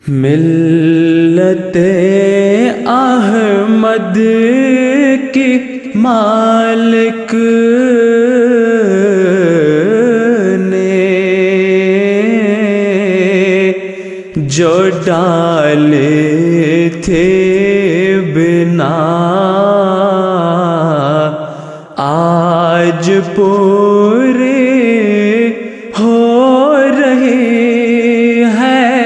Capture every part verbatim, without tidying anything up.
ملت احمد کی مالک نے جو ڈالے تھے بنا آج پورے ہو رہے ہیں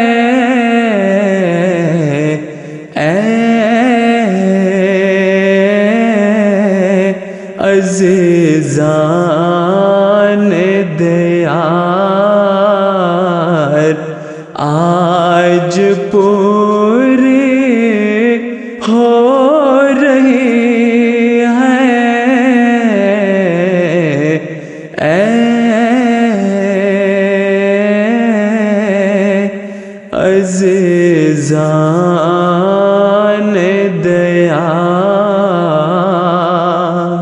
اے عزیزان دیار آج پورے ہو رہے ہیں اے عزیزان دیار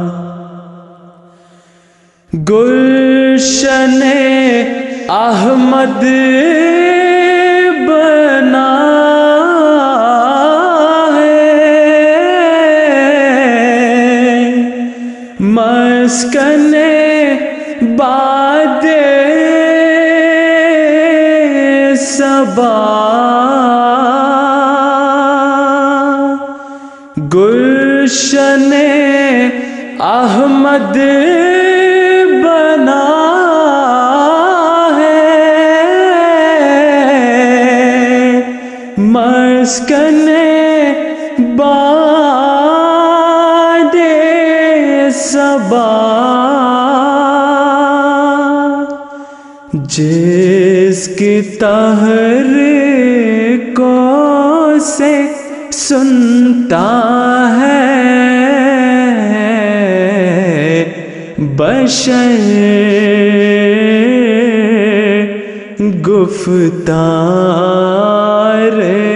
گلشن احمد بنا ہے مسکن باد صبا گلشن احمد بنا ہے مسکن باد صبا جس کی تحریکوں سے سنتا ہے بشر گفتار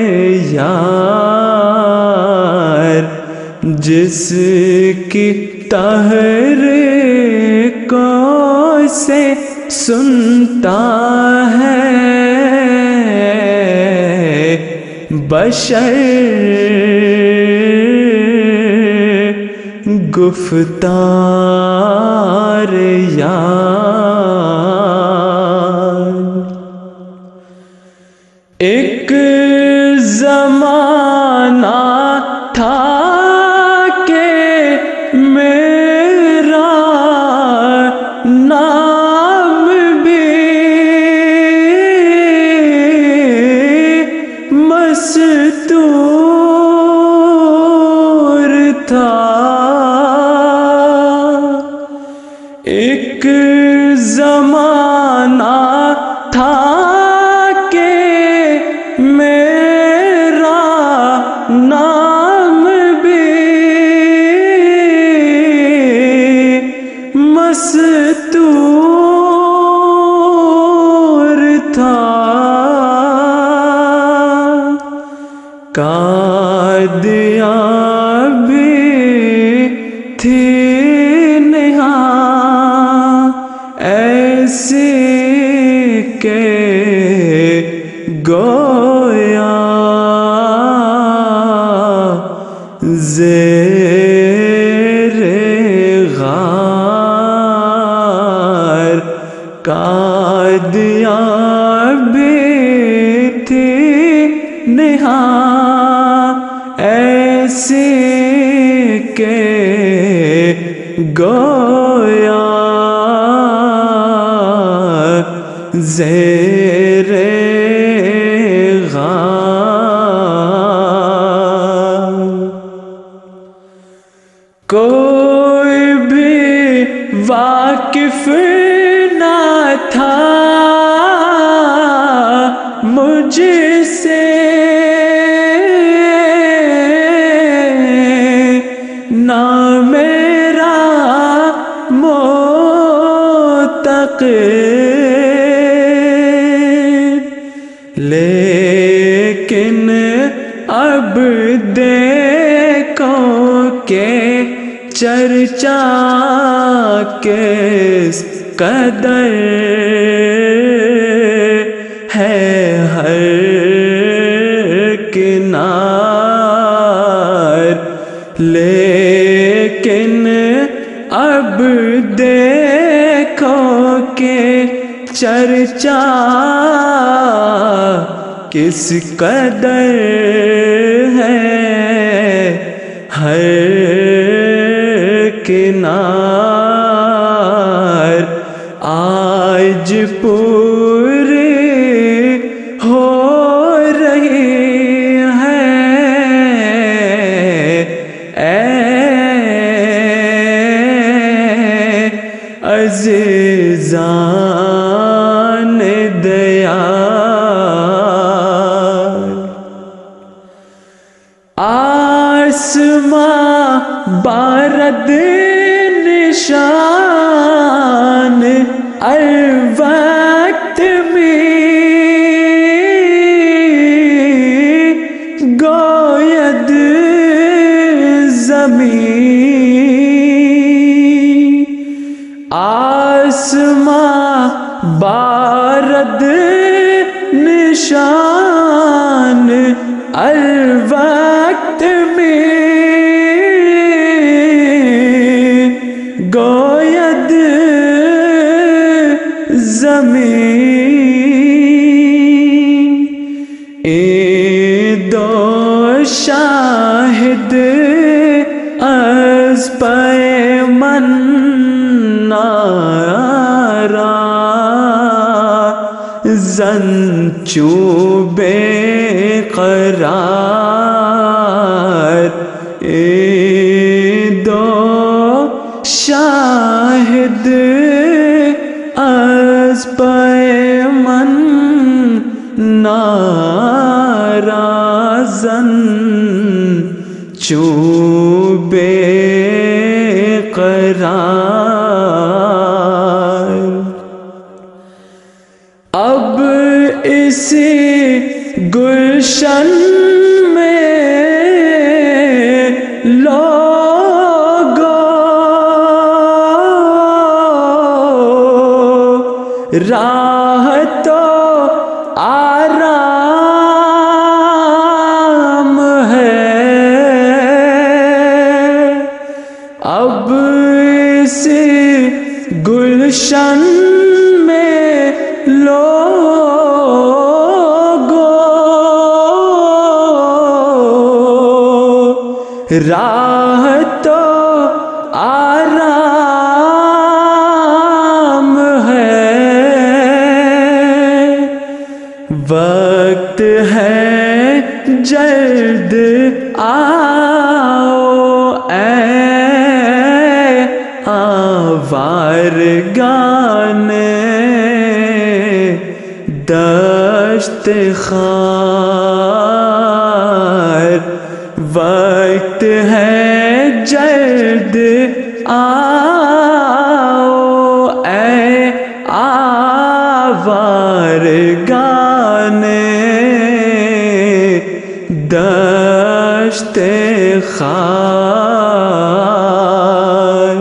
یار جس کی تحریکوں سے سنتا ہے بشر گفتار یار ایک زمانہ تھا کہ میرا نام بھی مستور تھا ایک زمانہ تھا کہ میرا نام بھی مستور تھا قادیاں بھی تھی ایسی کہ گویا زیر غار قادیاں بھی تھی نہاں ایسی کہ گویا زیر غار کوئی بھی واقف نہ تھا مجھ سے نہ میرا معتقد لیکن اب دیکھو کہ چرچا کس قدر ہے ہر کنار، لیکن اب دیکھو کہ چرچا کس قدر ہے ہر کنار، آج پوری ہو رہی ہے اے عزیزان دیار، آسماں بارد نشان الوقت میں گوید زمین، آسماں بارد نشان الوقت میں گوید زمین، اے دو شاہد از پیمن نارا زن چو بے قرار، اے دو شاہد از پیمن نارا زن چو بے قرار، اب اسی گلشن میں لوگو راہ تو آرام ہے، اب اسی گلشن میں لوگو راہ تو آرام ہے، وقت ہے جلد آؤ اے آوارگان دشت خار، وقت ہے جلد آؤ اے آوارگان دشت خار،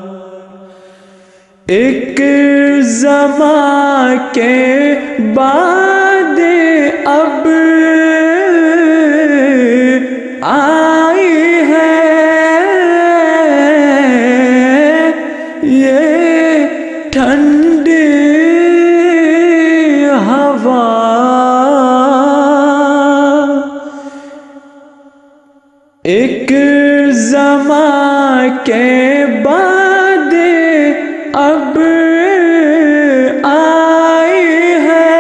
ایک زمان کے بعد اب آئی ہے یہ ٹھنڈی ہوا، ایک زمان کے بعد اب آئی ہے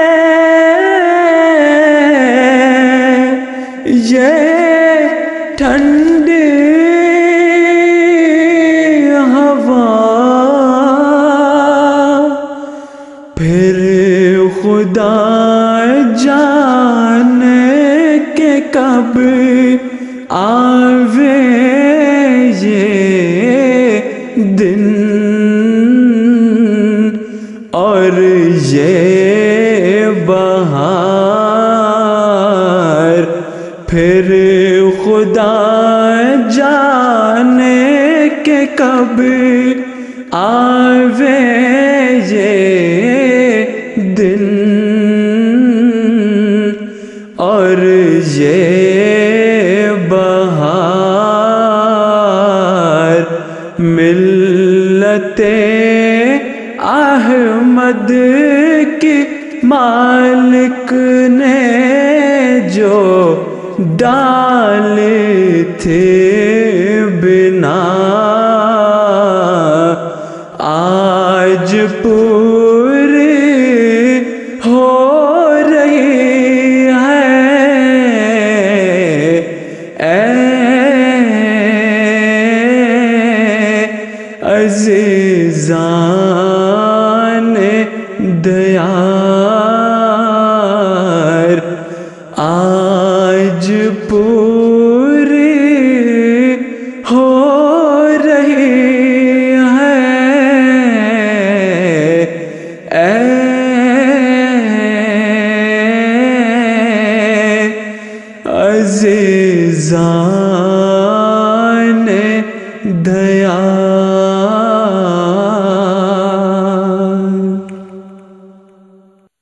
یہ ٹھنڈی ہوا، پھر خدا جانے کہ کب آوے یہ دن اور یہ بہار، پھر خدا جانے کہ کب آوے یہ دن اور یہ بہار ملت احمد کی مالک نے جو ڈالے تھے بنا، آج پوری ہو رہی ہے اے عزیزان دیار، آج پوری ہو رہی ہے اے عزیزان دیار۔